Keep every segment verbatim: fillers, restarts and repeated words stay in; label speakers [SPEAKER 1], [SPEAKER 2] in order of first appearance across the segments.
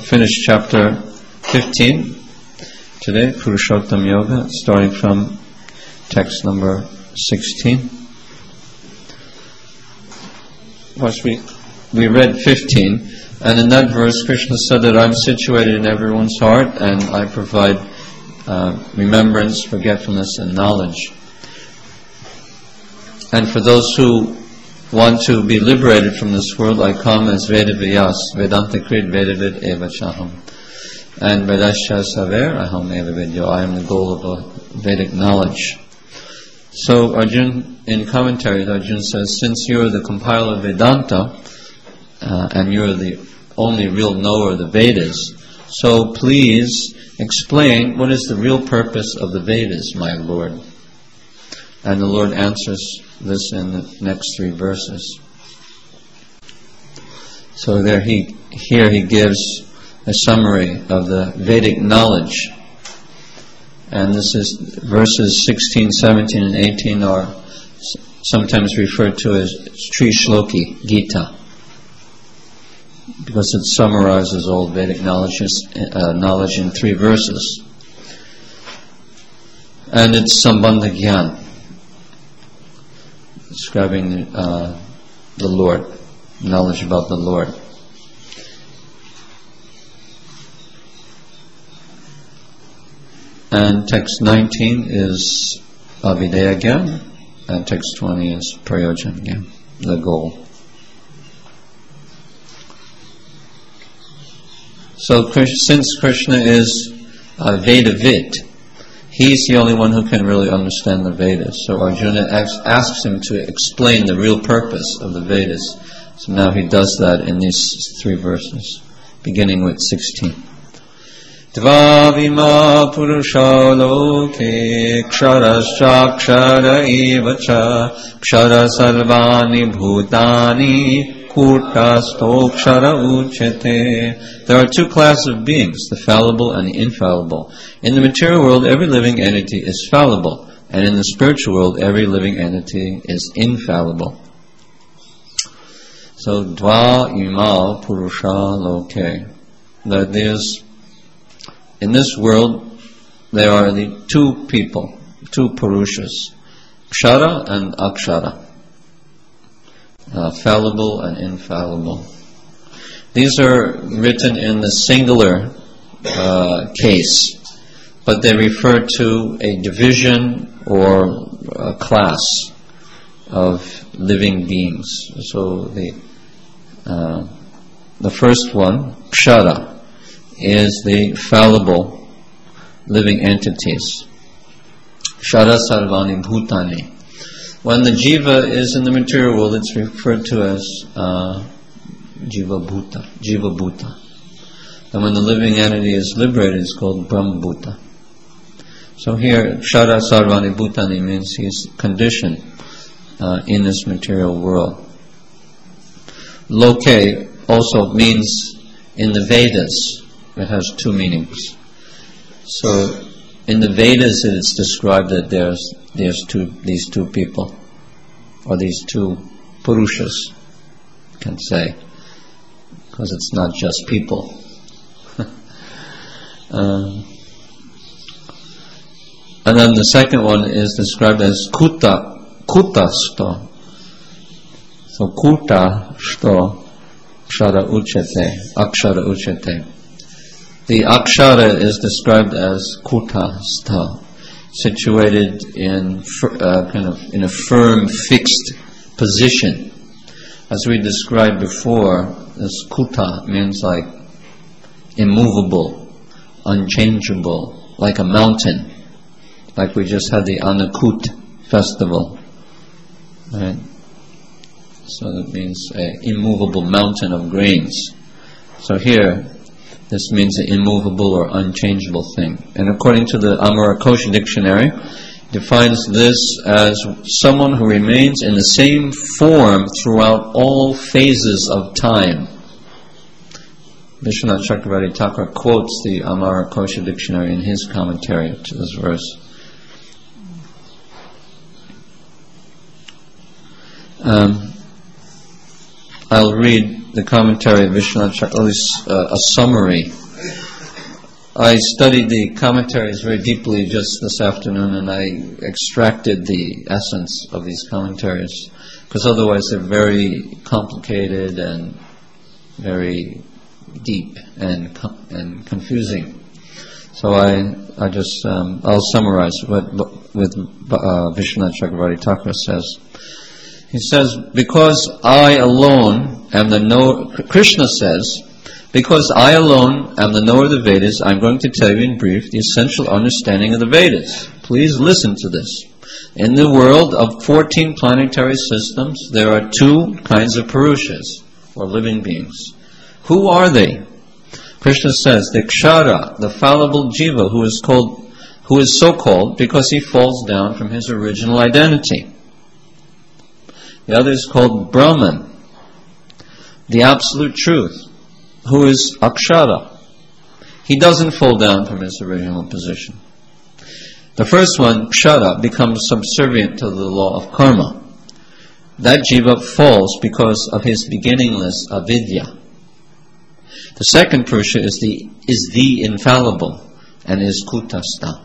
[SPEAKER 1] finish chapter fifteen today, Purushottam Yoga, starting from text number sixteen. Once we, we read fifteen, and in that verse Krishna said that I'm situated in everyone's heart and I provide uh, remembrance, forgetfulness, and knowledge. And for those who want to be liberated from this world, I come as Veda Vyas, Vedanta Krit Vedavid Eva Chaham. And Vedasya Saver Aham Eva Vidyo. I am the goal of a Vedic knowledge. So Arjun, in commentary, Arjun says, since you're the compiler of Vedanta, uh, and you're the only real knower of the Vedas, so please explain what is the real purpose of the Vedas, my Lord. And the Lord answers this in the next three verses. So there he, here he gives a summary of the Vedic knowledge. And this is verses sixteen, seventeen, and eighteen are sometimes referred to as Tri Shloki Gita, because it summarizes all Vedic knowledge, uh, knowledge in three verses. And it's Sambandha Gyan, describing uh, the Lord, knowledge about the Lord. And text nineteen is Abhideya Gyan, and text twenty is Prayojan Gyan, the goal. So since Krishna is uh, Vedavid, he's the only one who can really understand the Vedas. So Arjuna asks, asks him to explain the real purpose of the Vedas. So now he does that in these three verses, beginning with sixteen. Dvavima purusha loke ksharascha kshara evacha kshara sarvani bhutani kurtasto kshara uchete. There are two classes of beings, the fallible and the infallible. In the material world, every living entity is fallible, and in the spiritual world, every living entity is infallible. So, dva ima purusha loke. That there's, in this world, there are the two people, two purushas, kshara and akshara, uh, fallible and infallible. These are written in the singular uh, case, but they refer to a division or a class of living beings. So the uh, the first one, kshara, is the fallible living entities. Kshara sarvani bhutani. When the jiva is in the material world, it's referred to as uh, jiva bhuta, jiva bhuta. And when the living entity is liberated, it's called Brahma Bhuta. So here, Kshara Sarvani Bhutani means he's conditioned uh, in this material world. Loke also means in the Vedas. It has two meanings. So in the Vedas it's described that there's there's two these two people, or these two Purushas, you can say, because it's not just people. Um, and then the second one is described as kuta, kutasto. So kuta sto kshara uchete, akshara uchete. The akshara is described as kutastha, situated in uh, kind of in a firm, fixed position. As we described before, this kuta means like immovable, unchangeable, like a mountain, like we just had the Annakut festival, right? So that means an immovable mountain of grains. So here, this means an immovable or unchangeable thing. And according to the Amarakosha dictionary, defines this as someone who remains in the same form throughout all phases of time. Vishwanath Chakravarti Thakur quotes the Amarakosha dictionary in his commentary to this verse. Um, I'll read the commentary of Vishwanath Chakravarti, at least uh, a summary. I studied the commentaries very deeply just this afternoon, and I extracted the essence of these commentaries, because otherwise they're very complicated and very deep and and confusing. So I I just um, I'll summarize what with uh, Vishwanath Chakravarti Thakur says. He says, because I alone am the knower, Krishna says, because I alone am the knower of the Vedas, I'm going to tell you in brief the essential understanding of the Vedas. Please listen to this. In the world of fourteen planetary systems, there are two kinds of Purushas, or living beings. Who are they? Krishna says, the Kshara, the fallible Jiva, who is called, who is so called because he falls down from his original identity. The other is called Brahman, the absolute truth, who is Akshara. He doesn't fall down from his original position. The first one, Kshara, becomes subservient to the law of karma. That Jiva falls because of his beginningless avidya. The second Purusha is the is the infallible and is Kutastha.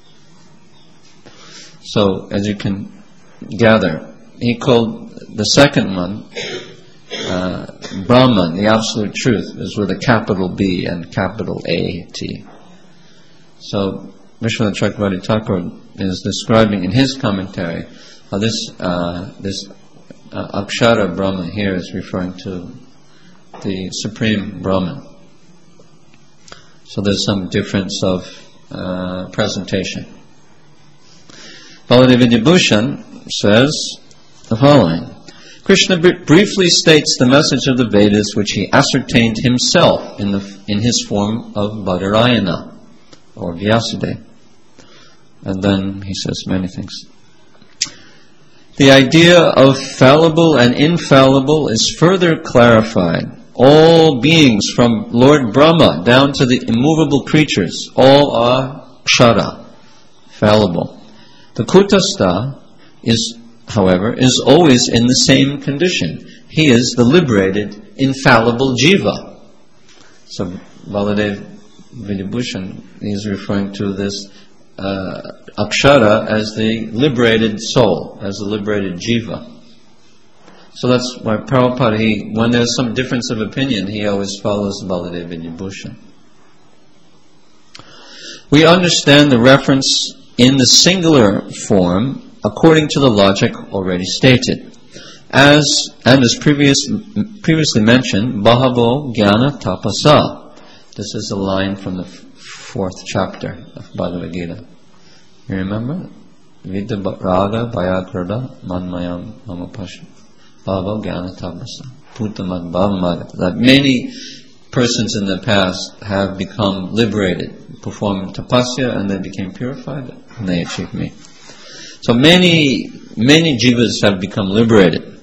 [SPEAKER 1] So, as you can gather, he called the second one uh, Brahman, the absolute truth, is with a capital B and capital A T. So Vishwanath Chakravarti Thakur is describing in his commentary how this uh, this uh, Akshara Brahman here is referring to the Supreme Brahman. So there's some difference of uh, presentation. Baladev Vidyabhushan says the following. Krishna br- briefly states the message of the Vedas which he ascertained himself in the in his form of Badarayana or Vyasadeva. And then he says many things. The idea of fallible and infallible is further clarified. All beings from Lord Brahma down to the immovable creatures, all are kshara, fallible. The Kutastha is, however, is always in the same condition. He is the liberated, infallible jiva. So Baladev Vidyabhushan is referring to this uh, akshara as the liberated soul, as the liberated jiva. So that's why Prabhupada, he, when there's some difference of opinion, he always follows Baladev Vidyabhushan. We understand the reference in the singular form according to the logic already stated. As and as previous, previously mentioned, Bahavo Jnana Tapasa. This is a line from the fourth chapter of Bhagavad Gita. You remember? Vidya Raga Bhayakrada Manmayam Mamapasha. Bahavo Jnana Tapasa. Putamad Bhavamagat. That many persons in the past have become liberated, performed tapasya, and they became purified, and they achieved me. So many, many jivas have become liberated.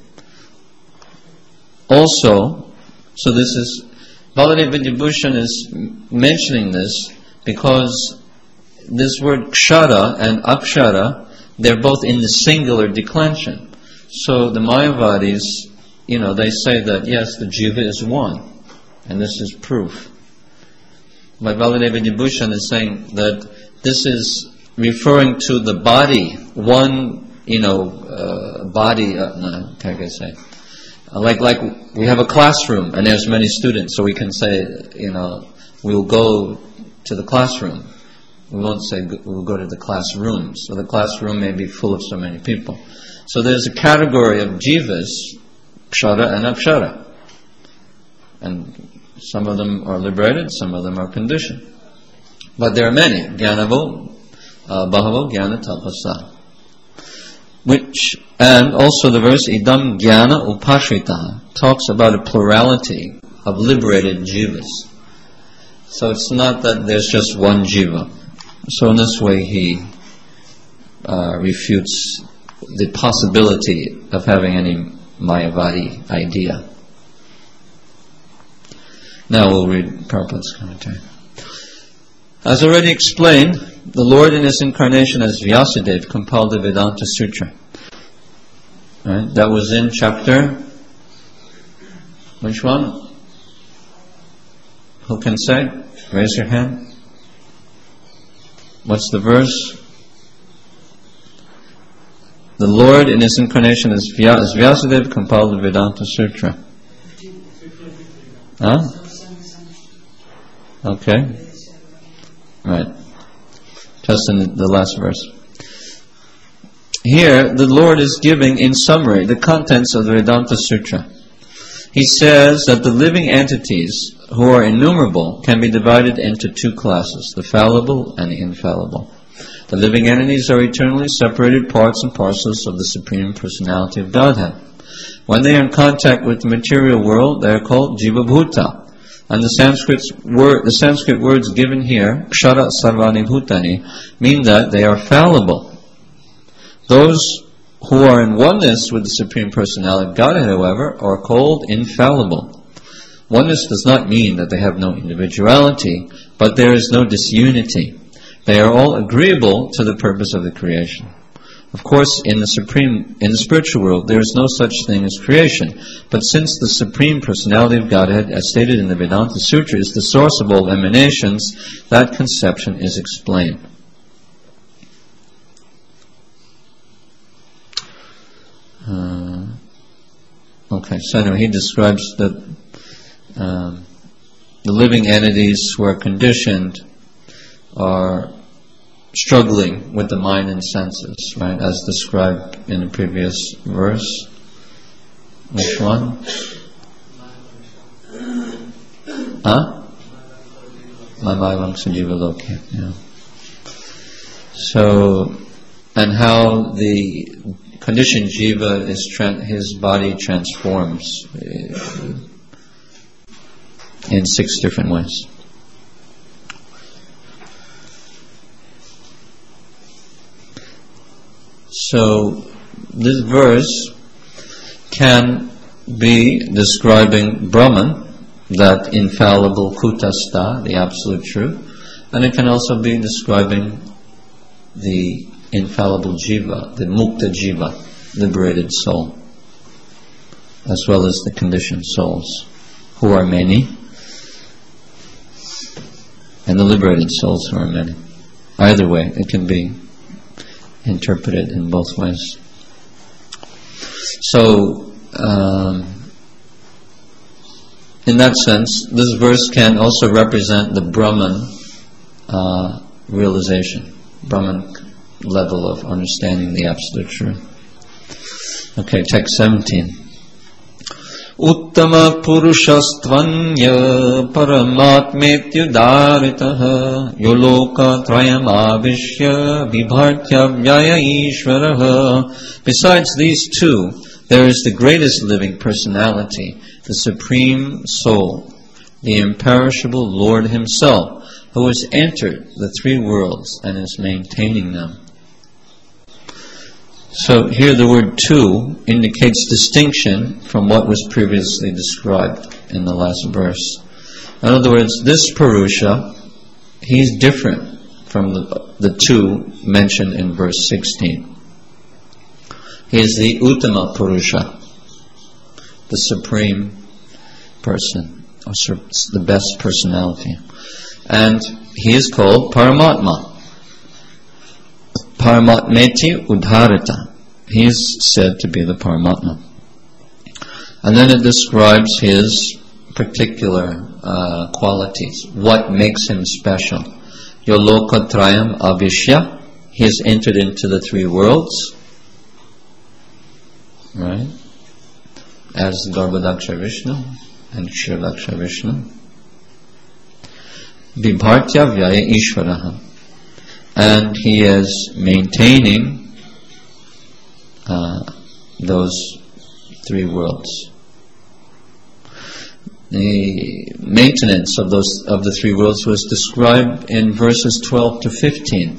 [SPEAKER 1] Also, so this is, Baladev Vidyabhushan is mentioning this because this word kshara and akshara, they're both in the singular declension. So the Mayavadis, you know, they say that yes, the jiva is one, and this is proof. But Baladev Vidyabhushan is saying that this is referring to the body, one, you know, uh, body, uh, no, how can I say? Uh, like, like we have a classroom and there's many students, so we can say, you know, we'll go to the classroom. We won't say we'll go to the classrooms. So the classroom may be full of so many people. So there's a category of jivas, kshara and akshara. And some of them are liberated, some of them are conditioned. But there are many. Jnanavo, uh, Bahavo Jnana Tapasa. Which, and also the verse, Idam Jnana Upashrita, talks about a plurality of liberated jivas. So it's not that there's just one jiva. So in this way he uh, refutes the possibility of having any Mayavadi idea. Now we'll read Prabhupada's commentary. As already explained, the Lord in His incarnation as Vyasadeva compiled the Vedanta Sutra. Right? That was in chapter Which one? Who can say? Raise your hand. What's the verse? The Lord in His incarnation as Vyasadeva compiled the Vedanta Sutra. Huh? Okay. Right. Just in the last verse. Here, the Lord is giving, in summary, the contents of the Vedanta Sutra. He says that the living entities, who are innumerable, can be divided into two classes, the fallible and the infallible. The living entities are eternally separated parts and parcels of the Supreme Personality of Godhead. When they are in contact with the material world, they are called Jiva Bhuta. And the Sanskrit, word, the Sanskrit words given here, Kshara Sarvani Bhutani, mean that they are fallible. Those who are in oneness with the Supreme Personality of Godhead, however, are called infallible. Oneness does not mean that they have no individuality, but there is no disunity. They are all agreeable to the purpose of the creation. Of course, in the supreme, in the spiritual world, there is no such thing as creation. But since the Supreme Personality of Godhead, as stated in the Vedanta Sutra, is the source of all emanations, that conception is explained. Uh, okay, so anyway, he describes that um, the living entities who are conditioned are struggling with the mind and senses, right, as described in the previous verse. Which one? Huh? Mamayvam Sajiva Loke. Yeah. So, and how the conditioned jiva is tra- his body transforms uh, in six different ways. So this verse can be describing Brahman, that infallible Kutastha, the absolute truth, and it can also be describing the infallible jiva, the mukta jiva, liberated soul, as well as the conditioned souls, who are many, and the liberated souls who are many. Either way, it can be interpreted in both ways. So, um, in that sense, this verse can also represent the Brahman uh, realization, Brahman level of understanding the absolute truth. Okay, text seventeen. Uttama purushastvanya paramatmetyudaritaha yoloka trayam avishya vibhartya vyaya ishvaraha. Besides these two, there is the greatest living personality, the Supreme Soul, the imperishable Lord Himself, who has entered the three worlds and is maintaining them. So here the word two indicates distinction from what was previously described in the last verse. In other words, this Purusha, he's different from the, the two mentioned in verse sixteen. He is the Uttama Purusha, the supreme person, or the best personality. And he is called Paramatma. Paramatmeti Udharita. He is said to be the Paramatma. And then it describes his particular uh, qualities. What makes him special? Yolokatrayam Avishya. He has entered into the three worlds. Right? As Garbhodaksha Vishnu and Kshirodaksha Vishnu. Vibhartya Vyaya Ishvaraha. And he is maintaining uh, those three worlds. The maintenance of those of the three worlds was described in verses twelve to fifteen.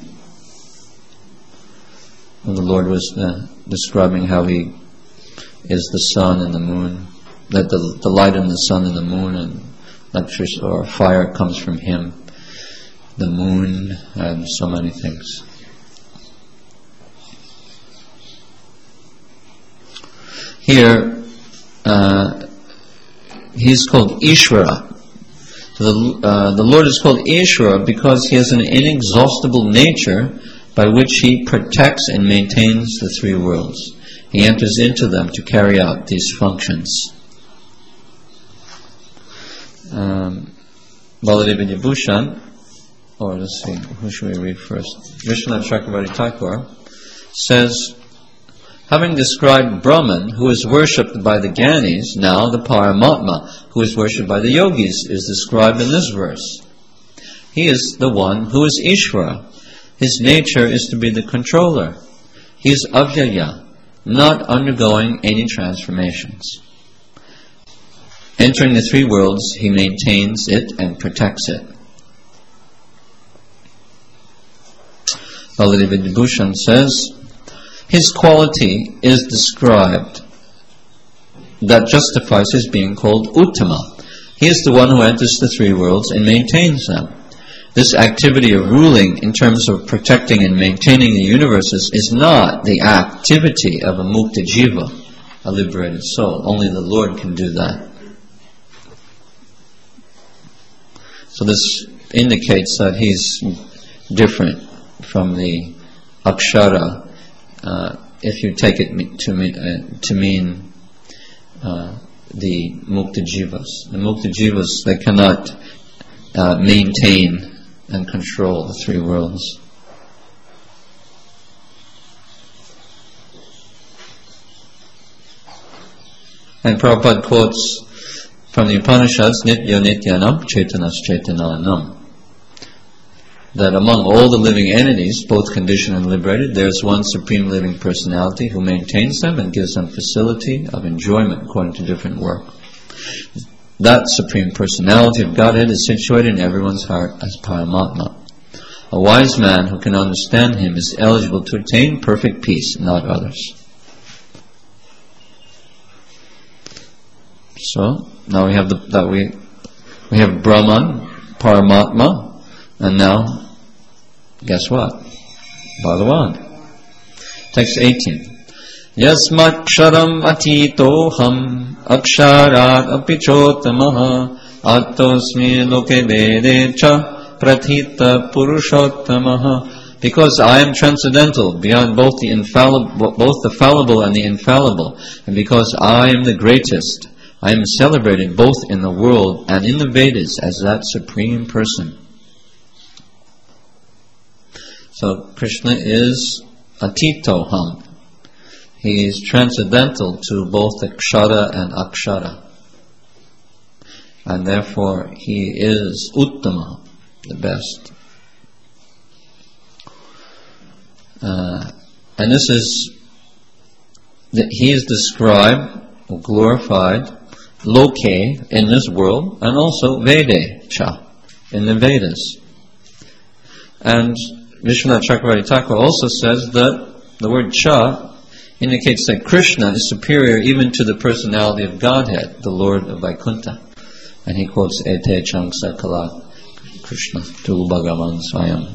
[SPEAKER 1] When the Lord was uh, describing how He is the sun and the moon, that the, the light and the sun and the moon and electricity or fire comes from Him, the moon, and so many things. Here, uh, he's called Ishvara. So the, uh, the Lord is called Ishvara because he has an inexhaustible nature by which he protects and maintains the three worlds. He enters into them to carry out these functions. Um, Baladeva Vibhushan, or let's see, who should we read first? Vishwanath Chakravarti Thakur says, having described Brahman, who is worshipped by the Gyanis, now the Paramatma, who is worshipped by the Yogis, is described in this verse. He is the one who is Ishvara. His nature is to be the controller. He is Avyaya, not undergoing any transformations. Entering the three worlds, he maintains it and protects it. Baladeva Vibhushan says, his quality is described that justifies his being called Uttama. He is the one who enters the three worlds and maintains them. This activity of ruling in terms of protecting and maintaining the universes is not the activity of a mukta jiva, a liberated soul. Only the Lord can do that. So this indicates that he's different from the akshara, uh, if you take it to mean, uh, to mean uh, the mukta jivas. The mukta jivas, they cannot uh, maintain and control the three worlds. And Prabhupada quotes from the Upanishads, Nitya Nityanam, Chaitanas Chaitananam, that among all the living entities, both conditioned and liberated, there is one supreme living personality who maintains them and gives them facility of enjoyment according to different work. That supreme personality of Godhead is situated in everyone's heart as Paramatma. A wise man who can understand him is eligible to attain perfect peace, not others. So now we have the, that we we have Brahman, Paramatma, and now guess what? Bhagavan. Text eighteen. Yasmaksharam atitoham aksharat apichotamaha attosmi loke vedecha prathita purushottamaha. Because I am transcendental, beyond both the infallible, both the fallible and the infallible, and because I am the greatest, I am celebrated both in the world and in the Vedas as that supreme person. So Krishna is atitoham. He is transcendental to both the kshara and akshara. And therefore he is uttama, the best. Uh, and this is, that he is described, or glorified, loke, in this world, and also vede, cha, in the Vedas. And Vishwanath Chakravarti Thakur also says that the word cha indicates that Krishna is superior even to the personality of Godhead, the Lord of Vaikuntha. And he quotes Ete Chamsa Kala Krishna Tu Bhagavan Swayam.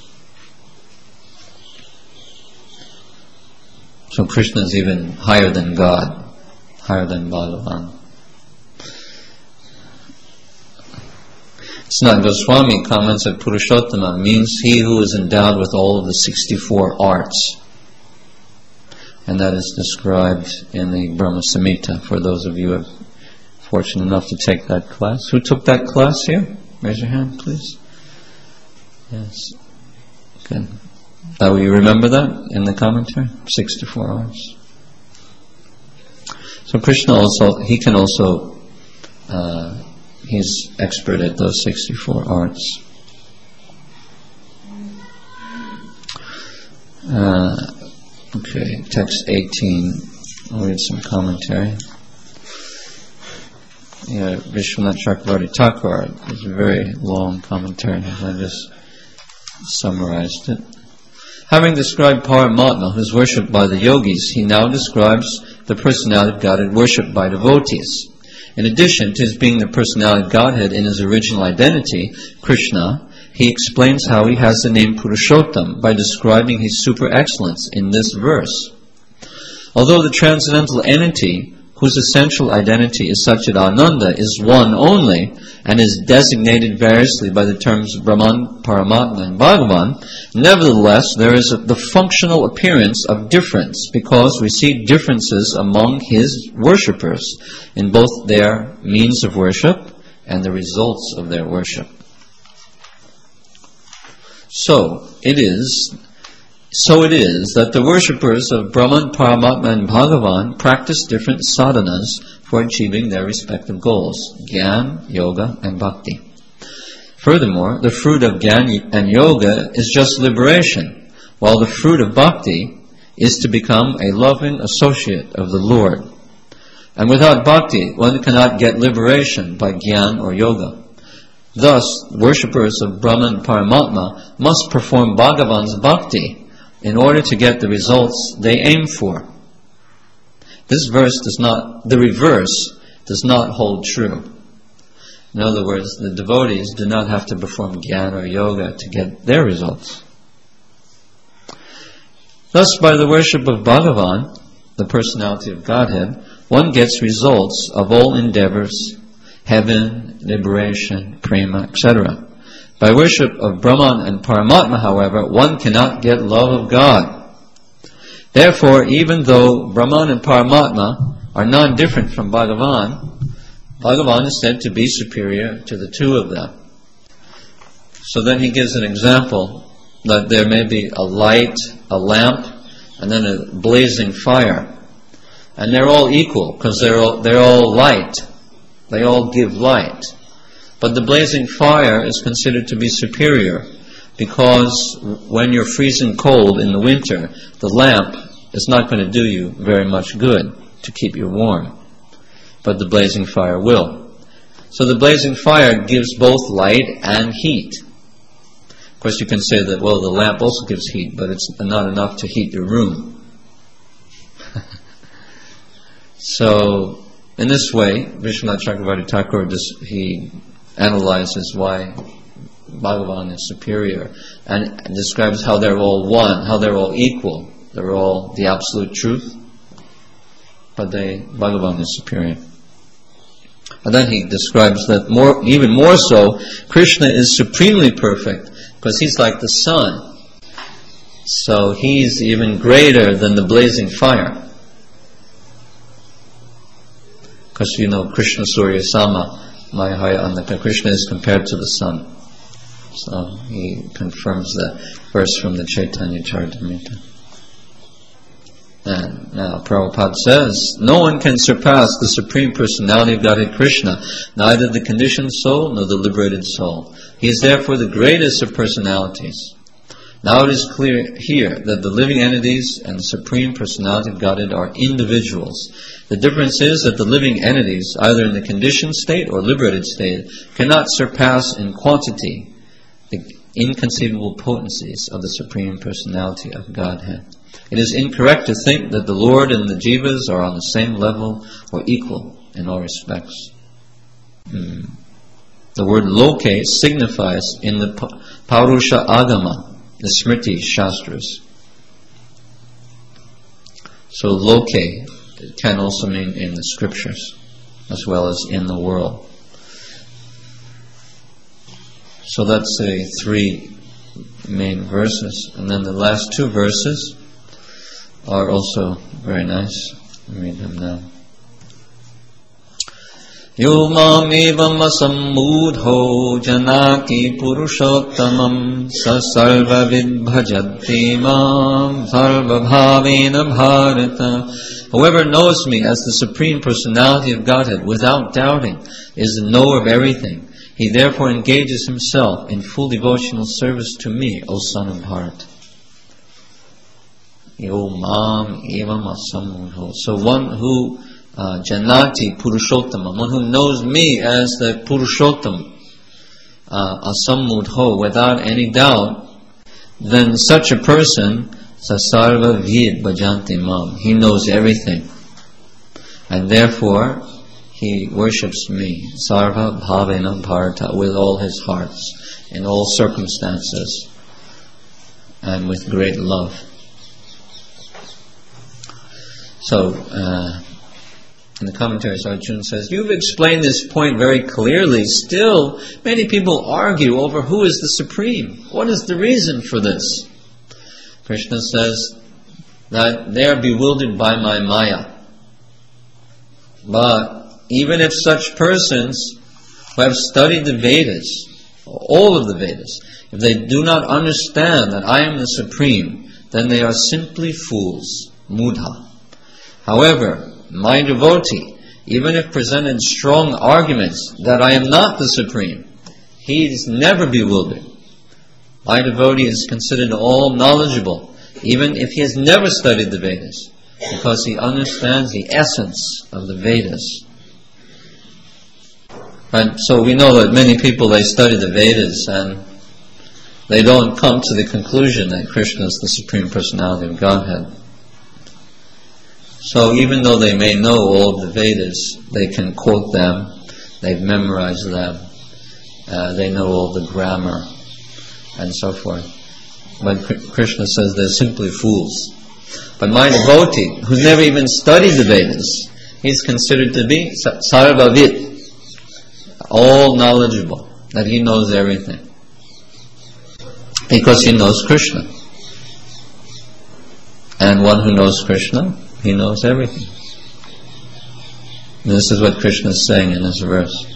[SPEAKER 1] So Krishna is even higher than God, higher than Bhagavan. Sanat Goswami comments that Purushottama means he who is endowed with all of the sixty-four arts. And that is described in the Brahma Samhita, for those of you who are fortunate enough to take that class. Who took that class here? Raise your hand, please. Yes. Good. Uh, you remember that in the commentary? sixty-four arts. So Krishna also, he can also, uh, he's expert at those sixty-four arts. Uh, okay, text eighteen. I'll read some commentary. Yeah, Vishwanath Chakravarti Thakur is a very long commentary. I just summarized it. Having described Paramatma, who is worshipped by the yogis, he now describes the personality of Godhead worshipped by devotees. In addition to his being the personality of Godhead in his original identity, Krishna, he explains how he has the name Purushottam by describing his super excellence in this verse. Although the transcendental entity whose essential identity is Satchidananda, is one only, and is designated variously by the terms Brahman, Paramatma, and Bhagavan, nevertheless there is a, the functional appearance of difference, because we see differences among his worshippers in both their means of worship and the results of their worship. So it is So it is that the worshippers of Brahman, Paramatma, and Bhagavan practice different sadhanas for achieving their respective goals: Gyan, Yoga, and Bhakti. Furthermore, the fruit of Gyan and Yoga is just liberation, while the fruit of Bhakti is to become a loving associate of the Lord. And without Bhakti, one cannot get liberation by Gyan or Yoga. Thus, worshippers of Brahman, Paramatma must perform Bhagavan's Bhakti in order to get the results they aim for. This verse does not, the reverse does not hold true. In other words, the devotees do not have to perform Gyan or Yoga to get their results. Thus, by the worship of Bhagavan, the personality of Godhead, one gets results of all endeavors, heaven, liberation, prema, et cetera. By worship of Brahman and Paramatma, however, one cannot get love of God. Therefore, even though Brahman and Paramatma are non-different from Bhagavan, Bhagavan is said to be superior to the two of them. So then he gives an example that there may be a light, a lamp, and then a blazing fire. And they're all equal because they're all, they're all light. They all give light. But the blazing fire is considered to be superior because when you're freezing cold in the winter, the lamp is not going to do you very much good to keep you warm. But the blazing fire will. So the blazing fire gives both light and heat. Of course you can say that, well, the lamp also gives heat, but it's not enough to heat your room. So, in this way, Vishwanath Chakravarti Thakur, he analyzes why Bhagavan is superior and describes how they're all one, how they're all equal. They're all the absolute truth, but they, Bhagavan is superior. And then he describes that more, even more so, Krishna is supremely perfect because he's like the sun. So he's even greater than the blazing fire. Because you know, Krishna Surya Sama, Mayahaya Annaka, Krishna is compared to the sun. So he confirms the verse from the Chaitanya Charitamrita. And now Prabhupada says, no one can surpass the Supreme Personality of Godhead Krishna, neither the conditioned soul nor the liberated soul. He is therefore the greatest of personalities. Now it is clear here that the living entities and the Supreme Personality of Godhead are individuals. The difference is that the living entities, either in the conditioned state or liberated state, cannot surpass in quantity the inconceivable potencies of the Supreme Personality of Godhead. It is incorrect to think that the Lord and the Jivas are on the same level or equal in all respects. Hmm. The word loke signifies in the Paurusha Agama, the Smriti Shastras. So loke can also mean in the scriptures as well as in the world. So that's the three main verses. And then the last two verses are also very nice. Let me read them now. Yo mam evam asammudho janati purushottamam sa sarva vidbhajati mam sarva bhavena bharata. Whoever knows me as the Supreme Personality of Godhead without doubting is the knower of everything. He therefore engages himself in full devotional service to me, O son of Bharata. Yo mam evam asammudho. So one who uh, janati purushottama, one who knows me as the Purushottam, uh, asammudho, without any doubt, then such a person, sasarva vid bhajanti mam, he knows everything, and therefore he worships me, sarva bhavena bharata, with all his hearts, in all circumstances, and with great love. So, uh, In the commentaries, Arjuna says, you've explained this point very clearly. Still, many people argue over who is the Supreme. What is the reason for this? Krishna says that they are bewildered by my Maya. But even if such persons who have studied the Vedas, all of the Vedas, if they do not understand that I am the Supreme, then they are simply fools, mudha. However, my devotee, even if presented strong arguments that I am not the Supreme, he is never bewildered. My devotee is considered all knowledgeable, even if he has never studied the Vedas, because he understands the essence of the Vedas. And so we know that many people, they study the Vedas and they don't come to the conclusion that Krishna is the Supreme Personality of Godhead. So even though they may know all of the Vedas, they can quote them, they've memorized them, uh, they know all the grammar, and so forth. But Krishna says they're simply fools. But my devotee, who's never even studied the Vedas, he's considered to be sarvavid, all knowledgeable, that he knows everything. Because he knows Krishna. And one who knows Krishna, he knows everything. This is what Krishna is saying in this verse.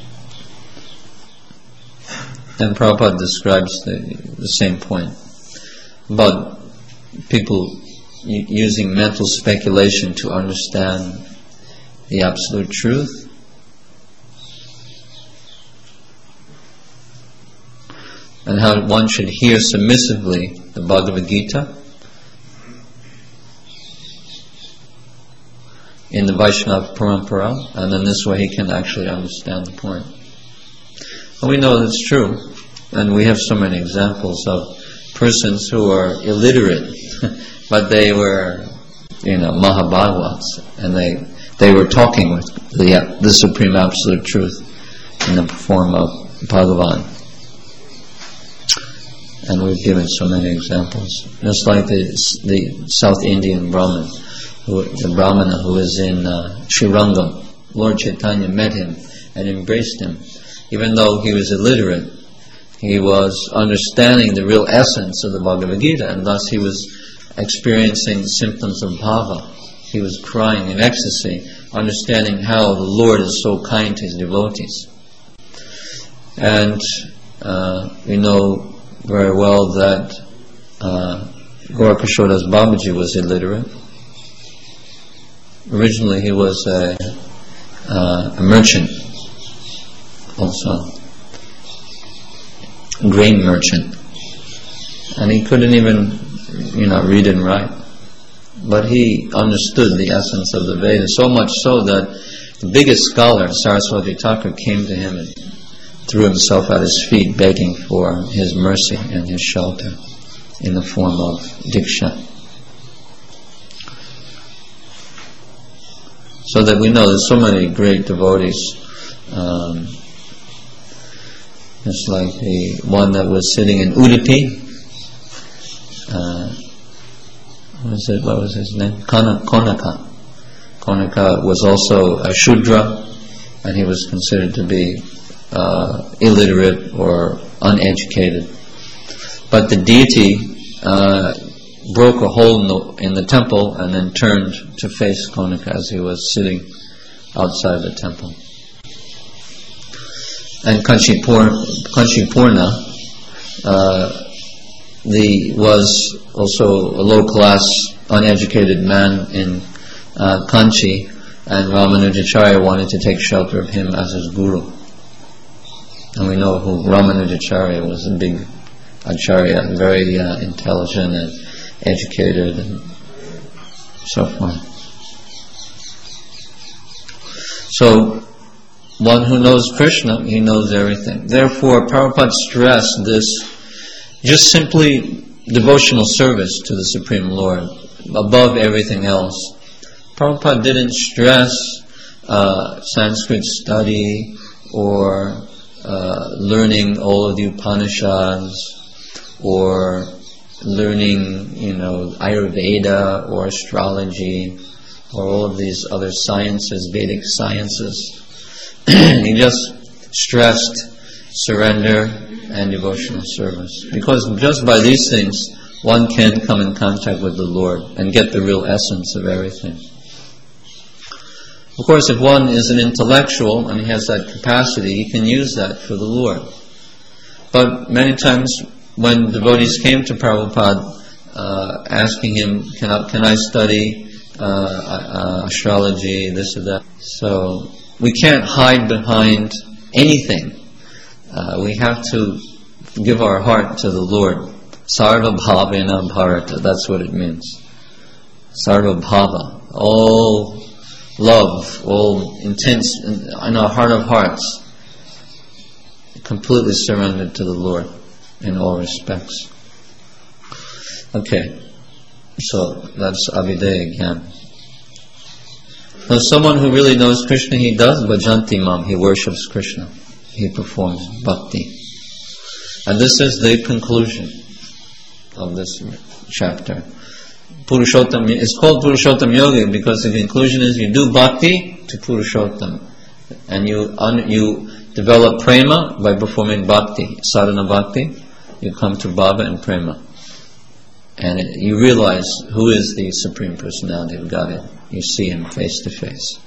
[SPEAKER 1] And Prabhupada describes the, the same point. But people using mental speculation to understand the absolute truth, and how one should hear submissively the Bhagavad Gita in the Vaishnava Parampara, and then this way he can actually understand the point. And we know that's true, and we have so many examples of persons who are illiterate, but they were, you know, Mahabhagavats, and they they were talking with the the Supreme Absolute Truth in the form of Bhagavan. And we've given so many examples. Just like the the South Indian Brahmin, who, the Brahmana who is in uh, Srirangam. Lord Chaitanya met him and embraced him. Even though he was illiterate, he was understanding the real essence of the Bhagavad Gita, and thus he was experiencing symptoms of bhava. He was crying in ecstasy, understanding how the Lord is so kind to his devotees. And uh, we know very well that uh, Gorakishodas Babaji was illiterate. Originally he was a, uh, a merchant, also a grain merchant, and he couldn't even, you know, read and write. But he understood the essence of the Vedas, so much so that the biggest scholar, Saraswati Thakur, came to him and threw himself at his feet, begging for his mercy and his shelter in the form of Diksha. So that we know there's so many great devotees. Um, just like the one that was sitting in Udupi. Uh, what was it? What was his name? Kona, Konaka. Konaka was also a Shudra, and he was considered to be Uh, illiterate or uneducated. But the deity uh, broke a hole in the, in the temple and then turned to face Konaka as he was sitting outside the temple. And Kanchipur, Kanchipurna uh, the, was also a low-class, uneducated man in uh, Kanchi, and Ramanujacharya wanted to take shelter of him as his guru. And we know who Ramanujacharya was, a big acharya, very uh, intelligent and educated and so forth. So, one who knows Krishna, he knows everything. Therefore, Prabhupada stressed this just simply devotional service to the Supreme Lord above everything else. Prabhupada didn't stress uh, Sanskrit study or Uh, learning all of the Upanishads, or learning, you know, Ayurveda or astrology, or all of these other sciences, Vedic sciences. He just stressed surrender and devotional service. Because just by these things, one can come in contact with the Lord and get the real essence of everything. Of course, if one is an intellectual and he has that capacity, he can use that for the Lord. But many times when devotees came to Prabhupada uh, asking him, can I, can I study uh, uh, astrology, this or that? So we can't hide behind anything. Uh, we have to give our heart to the Lord. Sarva bhavena bharata, that's what it means. Sarva bhava, all love, all intense in our heart of hearts, completely surrendered to the Lord in all respects. Okay, so that's Abhideya again. Now someone who really knows Krishna, he does bhajanti mam, he worships Krishna, he performs bhakti. And this is the conclusion of this chapter. Purushottam, it's called Purushottam Yoga because the conclusion is you do bhakti to Purushottam, and you un, you develop prema by performing bhakti, sadhana bhakti. You come to bhava and prema, and it, you realize who is the Supreme Personality of Godhead. You see Him face to face.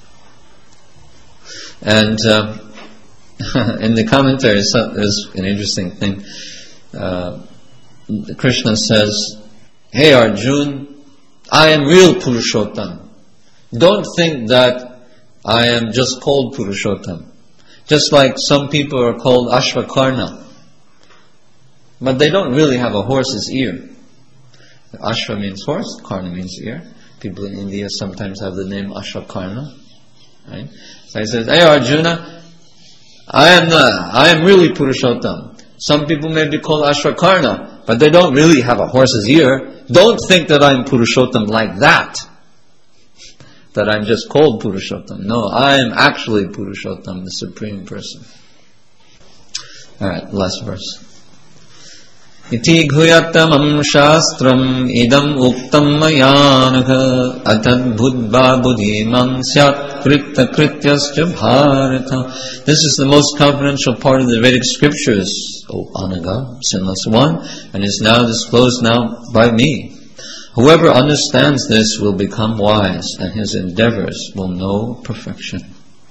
[SPEAKER 1] And uh, in the commentary, there's an interesting thing. Uh, Krishna says, "Hey Arjuna, I am real Purushottam. Don't think that I am just called Purushottam. Just like some people are called Ashvakarna. But they don't really have a horse's ear. Ashva means horse, Karna means ear. People in India sometimes have the name Ashvakarna. Right? So he says, hey Arjuna, I am not, I am really Purushottam. Some people may be called Ashvakarna, but they don't really have a horse's ear. Don't think that I'm Purushottam like that. That I'm just called Purushottam. No, I am actually Purushottam, the Supreme Person." Alright, last verse. Iti ghuyattamam shastram idam uktam mayanaka atad buddha buddhimam syat kritta krityascha bharata. This is the most confidential part of the Vedic scriptures, O Anaga, sinless one, and is now disclosed now by me. Whoever understands this will become wise, and his endeavors will know perfection.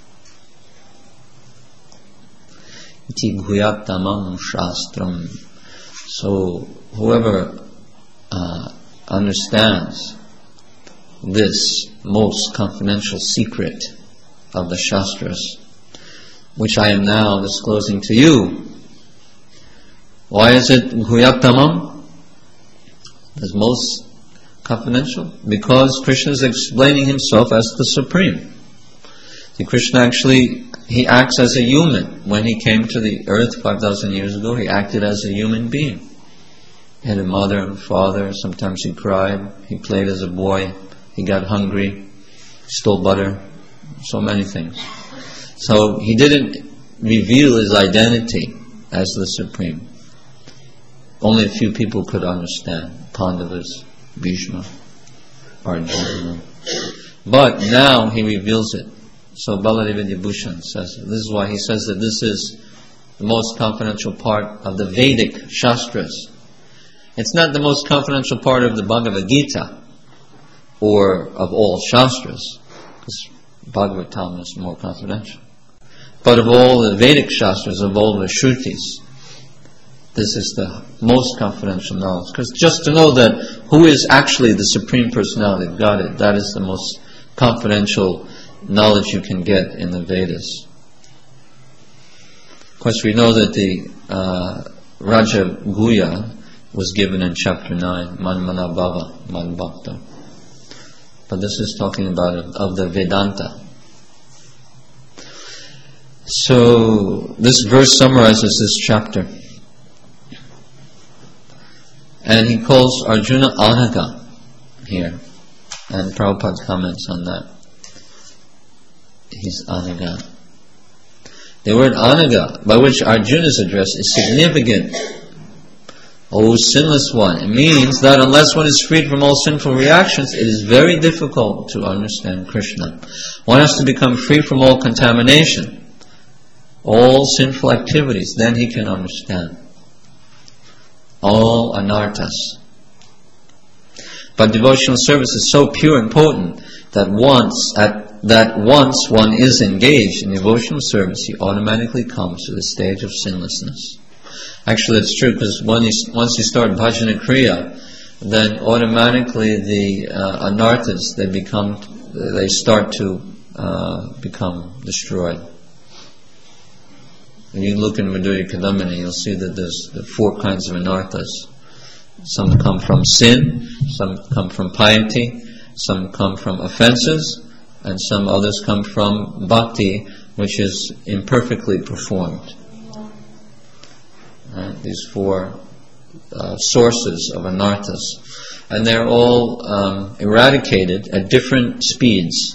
[SPEAKER 1] Iti ghuyattamam shastram. So whoever uh, understands this most confidential secret of the Shastras, which I am now disclosing to you. Why is it Ghuyattamam? It's most confidential. Because Krishna is explaining himself as the Supreme. See, Krishna actually, he acts as a human. When he came to the earth five thousand years ago, he acted as a human being. He had a mother and father. Sometimes he cried. He played as a boy. He got hungry. Stole butter. So many things. So he didn't reveal his identity as the Supreme. Only a few people could understand. Pandavas, Bhishma, Arjuna. But now he reveals it. So Baladeva Vibhushan says, this is why he says that this is the most confidential part of the Vedic Shastras. It's not the most confidential part of the Bhagavad Gita or of all Shastras, because Bhagavatam is more confidential. But of all the Vedic Shastras, of all the Shrutis, this is the most confidential knowledge. Because just to know that who is actually the Supreme Personality of Godhead, that is the most confidential knowledge you can get in the Vedas. Of course, we know that the uh, Raja Guhya was given in chapter nine, Manmana Bhava, Man Bhakta. But this is talking about of, of the Vedanta. So, this verse summarizes this chapter. And he calls Arjuna Anaga here. And Prabhupada comments on that. He's Anaga. The word Anaga, by which Arjuna is addressed, is significant. O sinless one. It means that unless one is freed from all sinful reactions, it is very difficult to understand Krishna. One has to become free from all contamination, all sinful activities, then he can understand. All anarthas. But devotional service is so pure and potent that once at, that once one is engaged in devotional service, he automatically comes to the stage of sinlessness. Actually, it's true, because when you, once you start bhajana kriya, then automatically the uh, anarthas, they become, they start to uh, become destroyed. When you look in Madhurya Kadambini, you'll see that there's the four kinds of anarthas. Some come from sin, some come from piety, some come from offenses, and some others come from bhakti, which is imperfectly performed. Uh, these four uh, sources of anarthas, and they're all um, eradicated at different speeds.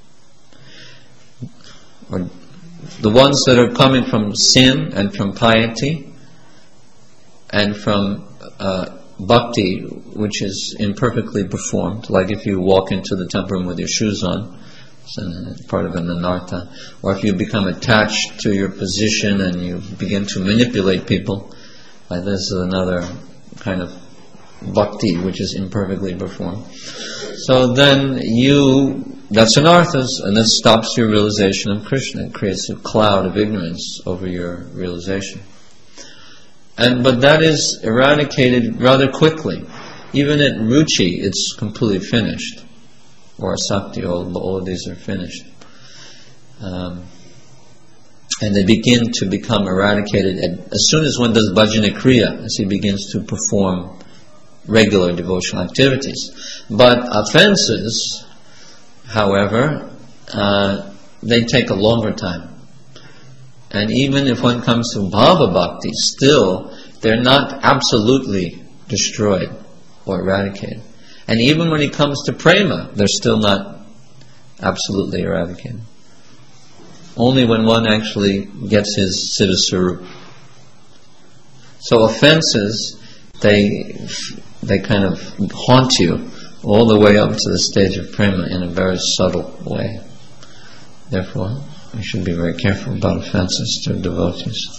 [SPEAKER 1] Or the ones that are coming from sin and from piety and from uh, bhakti, which is imperfectly performed, like if you walk into the temple room with your shoes on, it's part of an anartha. Or if you become attached to your position and you begin to manipulate people, like this is another kind of bhakti which is imperfectly performed. So then you, that's anarthas, and that stops your realization of Krishna. It creates a cloud of ignorance over your realization. And but that is eradicated rather quickly. Even at ruchi, it's completely finished. Or asakti, all, all of these are finished. Um, and they begin to become eradicated at, as soon as one does bhajana kriya, as he begins to perform regular devotional activities. But offenses, however, uh, they take a longer time. And even if one comes to bhava bhakti, still, they're not absolutely destroyed or eradicated. And even when it comes to prema, they're still not absolutely eradicated. Only when one actually gets his siddha swarup. So offenses, they they kind of haunt you all the way up to the stage of prema in a very subtle way. Therefore, we should be very careful about offenses to devotees.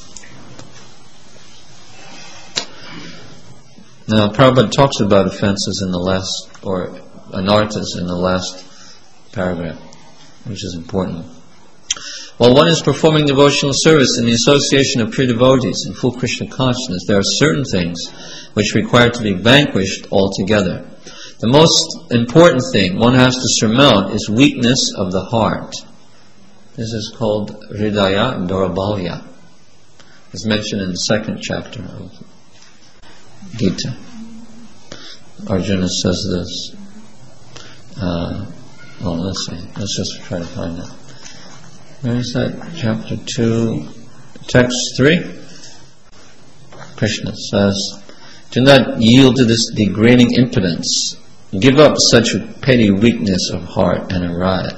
[SPEAKER 1] Now, Prabhupada talks about offenses in the last, or anarthas in the last paragraph, which is important. While one is performing devotional service in the association of pure devotees in full Krishna consciousness, there are certain things which require to be vanquished altogether. The most important thing one has to surmount is weakness of the heart. This is called Hridaya Daurabalya. It's mentioned in the second chapter of Gita. Arjuna says this. Uh, well, let's see. Let's just try to find it. Where is that? Chapter two, text three. Krishna says, "Do not yield to this degrading impotence. Give up such a petty weakness of heart and arise."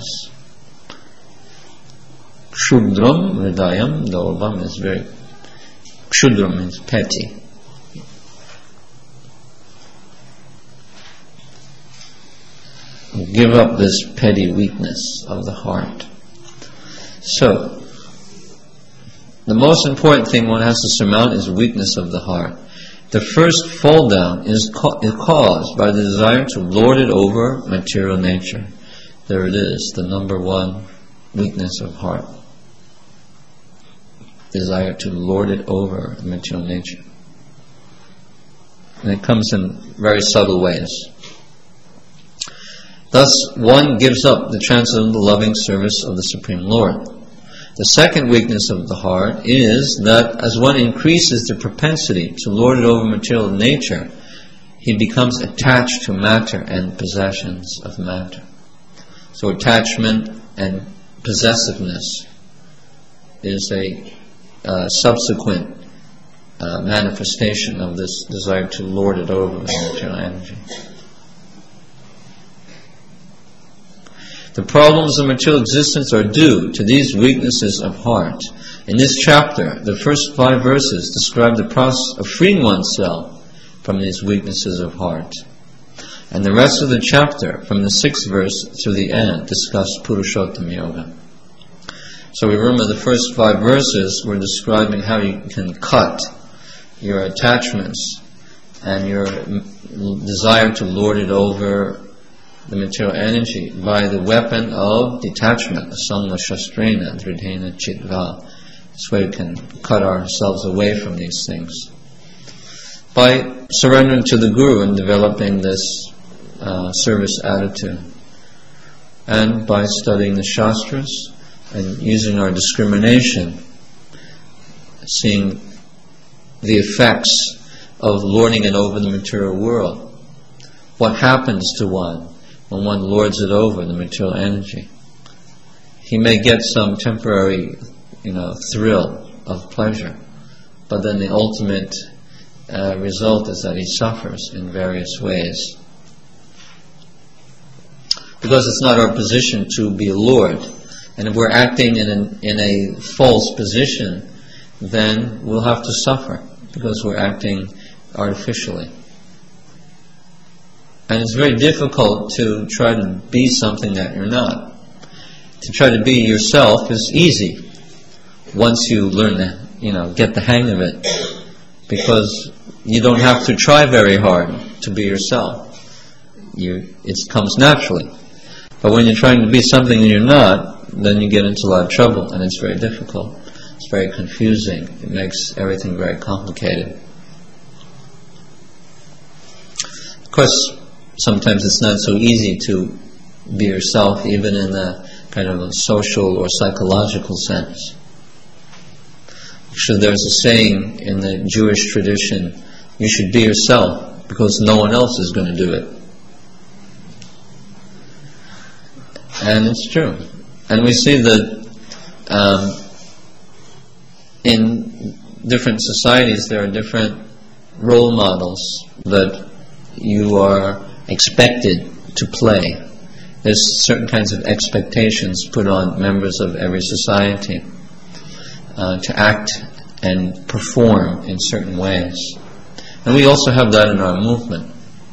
[SPEAKER 1] Kshudram Hridayam Dauravam is very... Kshudram means petty. Give up this petty weakness of the heart. So, the most important thing one has to surmount is weakness of the heart. The first fall down is, ca- is caused by the desire to lord it over material nature. There it is, the number one weakness of heart. Desire to lord it over material nature. And it comes in very subtle ways. Thus, one gives up the transcendental loving service of the Supreme Lord. The second weakness of the heart is that as one increases the propensity to lord it over material nature, he becomes attached to matter and possessions of matter. So attachment and possessiveness is a uh, subsequent uh, manifestation of this desire to lord it over material energy. The problems of material existence are due to these weaknesses of heart. In this chapter, the first five verses describe the process of freeing oneself from these weaknesses of heart. And the rest of the chapter, from the sixth verse to the end, discussed Purushottama Yoga. So we remember the first five verses were describing how you can cut your attachments and your desire to lord it over the material energy by the weapon of detachment, Sangha Shastrena, Dridhena Chitva. This way we can cut ourselves away from these things. By surrendering to the Guru and developing this uh, service attitude. And by studying the Shastras and using our discrimination, seeing the effects of lording it over the material world. What happens to one when one lords it over the material energy? He may get some temporary, you know, thrill of pleasure, but then the ultimate uh, result is that he suffers in various ways. Because it's not our position to be a lord, and if we're acting in an, in a false position, then we'll have to suffer because we're acting artificially. And it's very difficult to try to be something that you're not. To try to be yourself is easy once you learn that, you know, get the hang of it, because you don't have to try very hard to be yourself. You, it comes naturally. But when you're trying to be something and you're not, then you get into a lot of trouble, and it's very difficult. It's very confusing. It makes everything very complicated. Of course, sometimes it's not so easy to be yourself, even in a kind of a social or psychological sense. Actually, there's a saying in the Jewish tradition, you should be yourself because no one else is going to do it. And it's true. And we see that um, in different societies there are different role models that you are expected to play. There's certain kinds of expectations put on members of every society uh, to act and perform in certain ways. And we also have that in our movement.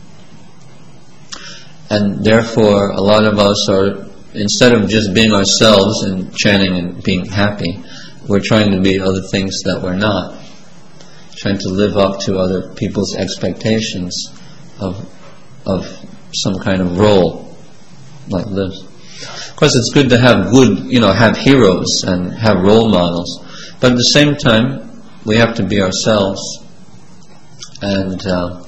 [SPEAKER 1] And therefore, a lot of us are, instead of just being ourselves and chanting and being happy, we're trying to be other things that we're not. Trying to live up to other people's expectations of of some kind of role like this. Of course, it's good to have good, you know, have heroes and have role models, but at the same time, we have to be ourselves and uh,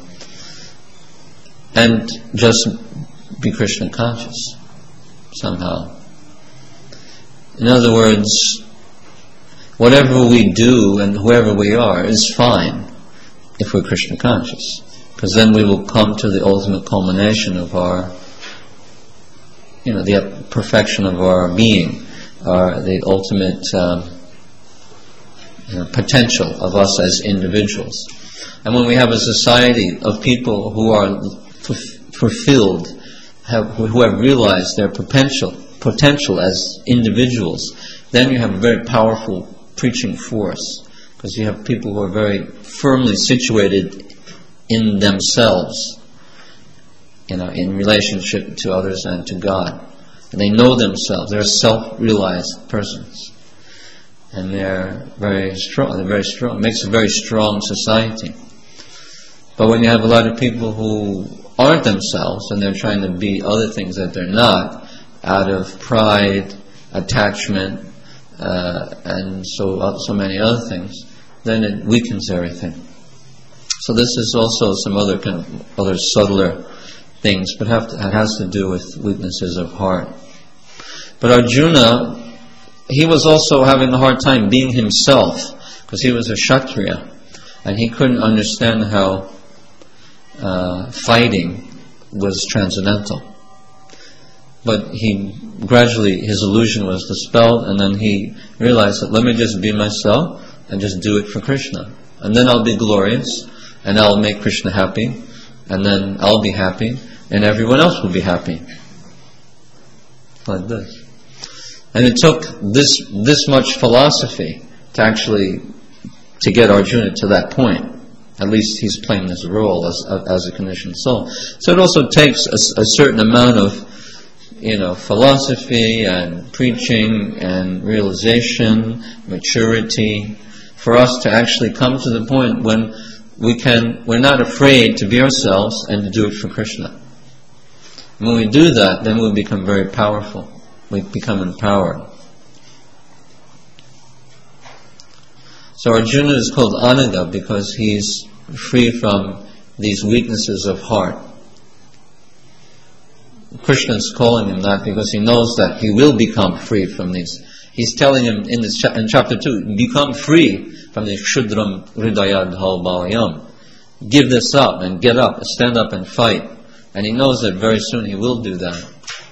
[SPEAKER 1] and just be Krishna conscious somehow. In other words, whatever we do and whoever we are is fine if we're Krishna conscious, because then we will come to the ultimate culmination of our, you know, the perfection of our being, our, the ultimate um, you know, potential of us as individuals. And when we have a society of people who are f- fulfilled, have, who have realized their potential, potential as individuals, then you have a very powerful preaching force, because you have people who are very firmly situated in themselves, you know, in relationship to others and to God. And they know themselves. They're self-realized persons. And they're very strong. They're very strong. It makes a very strong society. But when you have a lot of people who aren't themselves and they're trying to be other things that they're not, out of pride, attachment, uh, and so uh, so many other things, then it weakens everything. So this is also some other kind of other subtler things, but have to, it has to do with weaknesses of heart. But Arjuna, he was also having a hard time being himself, because he was a Kshatriya, and he couldn't understand how uh, fighting was transcendental. But he gradually, his illusion was dispelled, and then he realized that let me just be myself and just do it for Krishna, and then I'll be glorious, and I'll make Krishna happy, and then I'll be happy, and everyone else will be happy. Like this. And it took this this much philosophy to actually to get Arjuna to that point. At least he's playing this role as as a conditioned soul. So it also takes a, a certain amount of, you know, philosophy and preaching and realization, maturity, for us to actually come to the point when we can, we're not afraid to be ourselves and to do it for Krishna. And when we do that, then we become very powerful. We become empowered. So Arjuna is called Anaga because he's free from these weaknesses of heart. Krishna is calling him that because he knows that he will become free from these. He's telling him in this cha- in chapter two, become free from the Shudram Hridayad Balayam. Give this up and get up, stand up and fight. And he knows that very soon he will do that.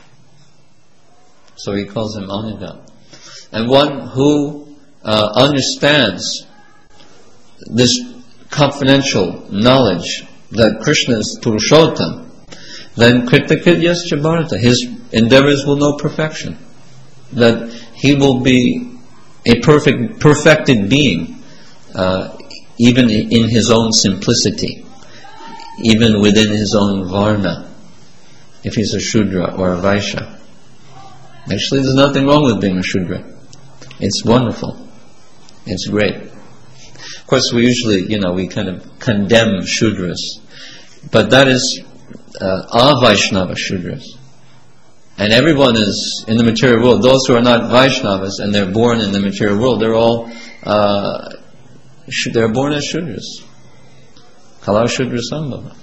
[SPEAKER 1] So he calls him Anaga. And one who uh, understands this confidential knowledge that Krishna is Purushottam, then Kritakrityascha Bharata, his endeavors will know perfection. That he will be a perfect, perfected being, uh, even in his own simplicity, even within his own Varna, if he's a Shudra or a Vaishya. Actually, there's nothing wrong with being a Shudra. It's wonderful. It's great. Of course, we usually, you know, we kind of condemn Shudras, but that is uh, a-Vaishnava Shudras. And everyone is in the material world. Those who are not Vaishnavas and they're born in the material world, they're all, uh, sh- they're born as Shudras. Kala Shudra Sambhava.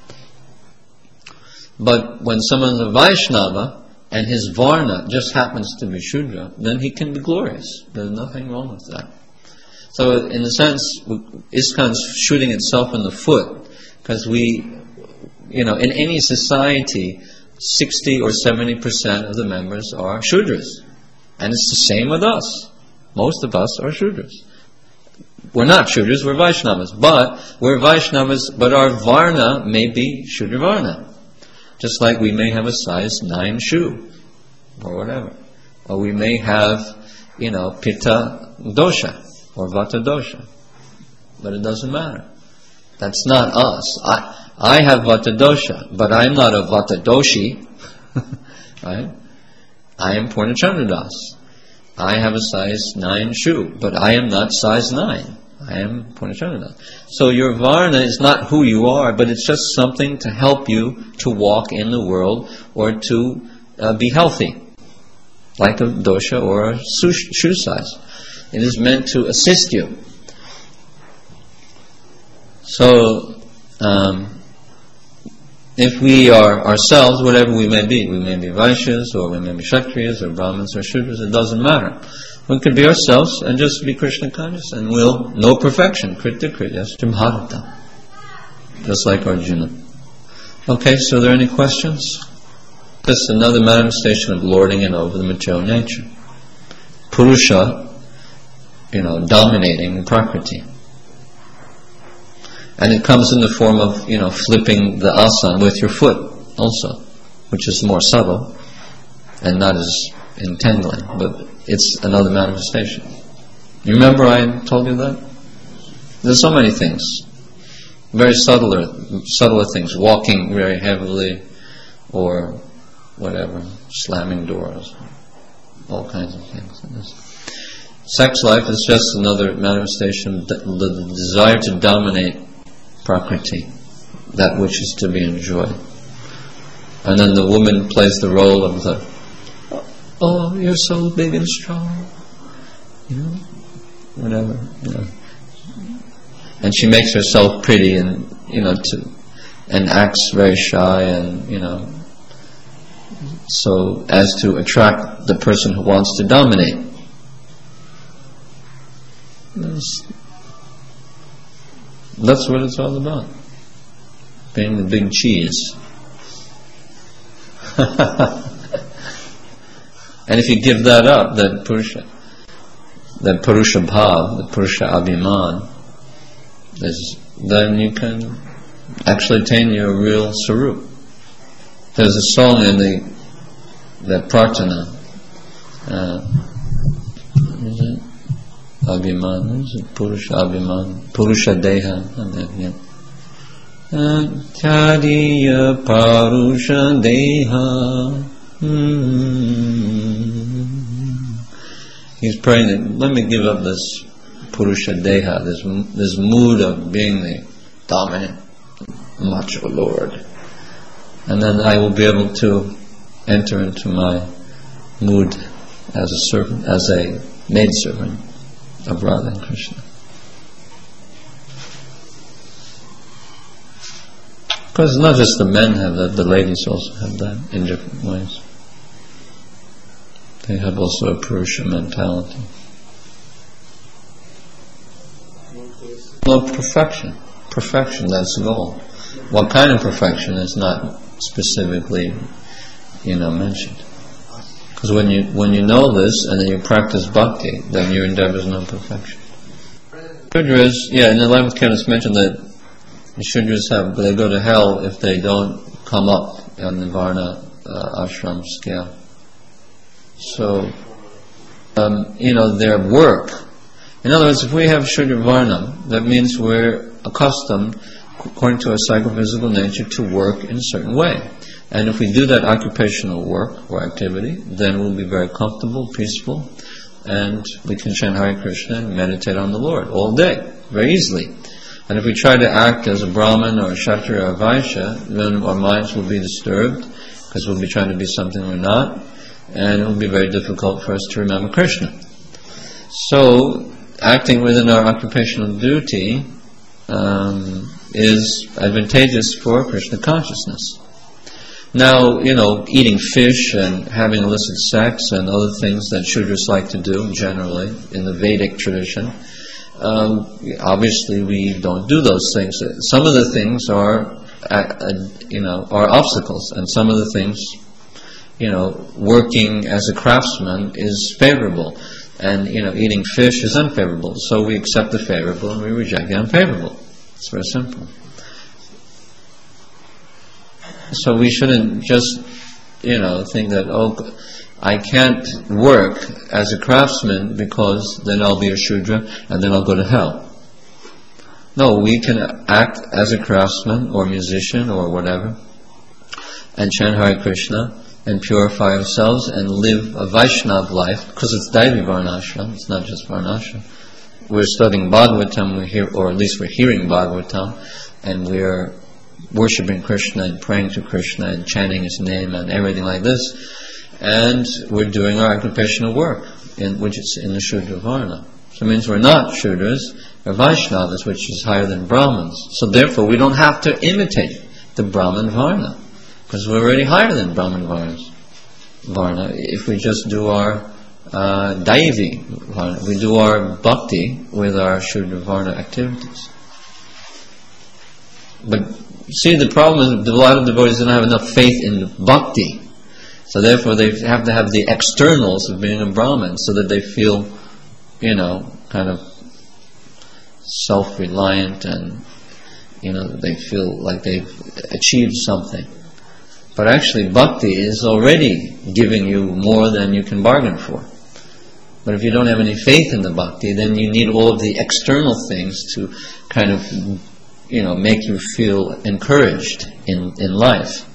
[SPEAKER 1] But when someone's a Vaishnava, and his Varna just happens to be Shudra, then he can be glorious. There's nothing wrong with that. So in a sense, ISKCON's shooting itself in the foot, because we, you know, in any society, sixty or seventy percent of the members are Shudras. And it's the same with us. Most of us are Shudras. We're not Shudras, we're Vaishnavas. But we're Vaishnavas, but our Varna may be Shudra Varna. Just like we may have a size nine shoe, or whatever. Or we may have, you know, Pitta dosha, or Vata dosha. But it doesn't matter. That's not us. I I have Vata dosha, but I'm not a Vata doshi. Right? I am Purnachandra Das. I have a size nine shoe, but I am not size nine. I am Purnachandra Das. So your Varna is not who you are, but it's just something to help you to walk in the world or to uh, be healthy, like a dosha or a shoe size. It is meant to assist you. So, um, if we are ourselves, whatever we may be, we may be Vaishyas, or we may be Kshatriyas, or Brahmins, or Shudras, it doesn't matter. We could be ourselves and just be Krishna conscious, and we'll know perfection. Krita Krityascha Bharata. Just like Arjuna. Okay, so are there any questions? This is another manifestation of lording it over the material nature. Purusha, you know, dominating Prakriti. And it comes in the form of, you know, flipping the asana with your foot also, which is more subtle and not as entangling, but it's another manifestation. You remember I told you that? There's so many things. Very subtler, subtler things. Walking very heavily, or whatever, slamming doors, all kinds of things. Sex life is just another manifestation of the desire to dominate Prakriti, that which is to be enjoyed. And then the woman plays the role of the, oh, you're so big and strong, you know, whatever, you know. And she makes herself pretty and, you know, to, and acts very shy and, you know, so as to attract the person who wants to dominate. That's, that's what it's all about. Being the big cheese. And if you give that up, that Purusha, that Purusha Bhav, the Purusha Abhiman, then you can actually attain your real Sarup. There's a song in the that Prarthana. Uh, is it? Abhiman, is it Purusha Abhiman? Purusha Deha, and then, yeah. Tadiya Parusha Deha. Mm. He's praying that, let me give up this Purusha Deha, this, this mood of being the dominant, macho Lord. And then I will be able to enter into my mood as a servant, as a maidservant of Radha and Krishna. Because not just the men have that, the ladies also have that in different ways. They have also a Purusha mentality. Well, perfection. Perfection, that's the goal. What kind of perfection is not specifically, you know, mentioned. Because when you when you know this and then you practice bhakti, then your endeavor is not perfection. Shudras, yeah, in the eleventh canto it's mentioned that the Shudras have, they go to hell if they don't come up on the Varna uh, ashram scale. So, um, you know, their work. In other words, if we have Shudra Varna, that means we're accustomed, according to our psychophysical nature, to work in a certain way. And if we do that occupational work or activity, then we'll be very comfortable, peaceful, and we can chant Hare Krishna and meditate on the Lord all day, very easily. And if we try to act as a Brahmin or a Kshatriya or a Vaishya, then our minds will be disturbed, because we'll be trying to be something we're not, and it will be very difficult for us to remember Krishna. So, acting within our occupational duty um, is advantageous for Krishna consciousness. Now, you know, eating fish and having illicit sex and other things that Shudras like to do generally in the Vedic tradition, um, obviously we don't do those things. Some of the things are, uh, uh, you know, are obstacles, and some of the things, you know, working as a craftsman is favorable, and, you know, eating fish is unfavorable. So we accept the favorable and we reject the unfavorable. It's very simple. So we shouldn't just, you know, think that, oh, I can't work as a craftsman because then I'll be a Shudra and then I'll go to hell. No, we can act as a craftsman or musician or whatever and chant Hare Krishna and purify ourselves and live a Vaishnav life, because it's Daivi Varnashram, it's not just Varnashram. We're studying Bhagavatam, we're hear, or at least we're hearing Bhagavatam, and we're worshipping Krishna and praying to Krishna and chanting His name and everything like this, and we're doing our occupational work, in, which is in the Shudra Varna. So it means we're not Shudras, we're Vaishnavas, which is higher than Brahmins. So therefore we don't have to imitate the Brahman Varna, because we're already higher than Brahman Varnas. Varna, if we just do our uh, Daivi Varna, we do our bhakti with our Shudra Varna activities. But see, the problem is a lot of devotees don't have enough faith in bhakti, so therefore they have to have the externals of being a Brahmin, so that they feel, you know, kind of self-reliant, and, you know, they feel like they've achieved something. But actually bhakti is already giving you more than you can bargain for. But if you don't have any faith in the bhakti, then you need all of the external things to kind of, you know, make you feel encouraged in, in life.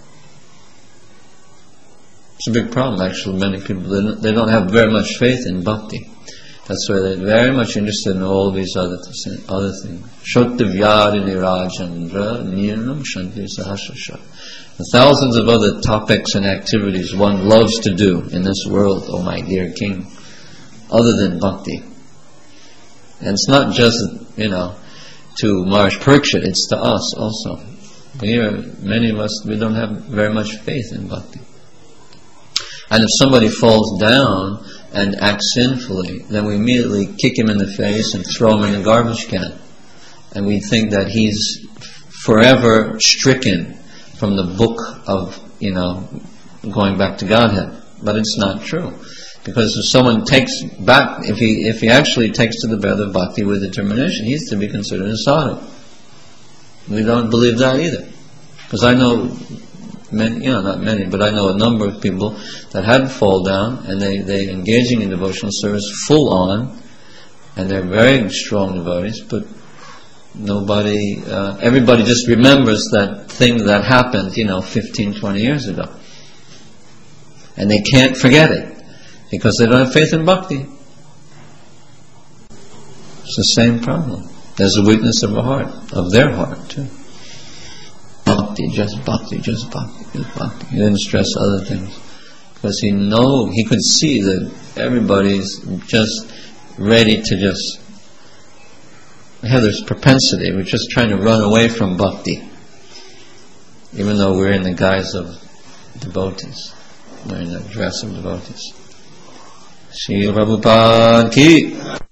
[SPEAKER 1] It's a big problem, actually. Many people, they don't, they don't have very much faith in bhakti. That's why they're very much interested in all these other, th- other things. Shottavyadini Rajandra Nirnam Shanti Sahasrasha. The thousands of other topics and activities one loves to do in this world, oh my dear king, other than bhakti. And it's not just, you know, to Maharaj Parikshit, it's to us also. We are, many of us, we don't have very much faith in bhakti. And if somebody falls down and acts sinfully, then we immediately kick him in the face and throw him in a garbage can. And we think that he's forever stricken from the book of, you know, going back to Godhead. But it's not true. Because if someone takes back, if he if he actually takes to the path of bhakti with determination, he's to be considered a sadhu. We don't believe that either. Because I know many, you know, not many, but I know a number of people that had fall down and they, they engaging in devotional service full on, And they're very strong devotees, but nobody, uh, everybody just remembers that thing that happened, you know, fifteen, twenty years ago. And they can't forget it, because they don't have faith in bhakti. It's the same problem. There's a weakness of a heart, of their heart too. Bhakti, just bhakti, just bhakti, just bhakti. He didn't stress other things. Because he know, he could see that everybody's just ready to just have this propensity. We're just trying to run away from bhakti, even though we're in the guise of devotees. We're in the dress of devotees. Srila Prabhupada ki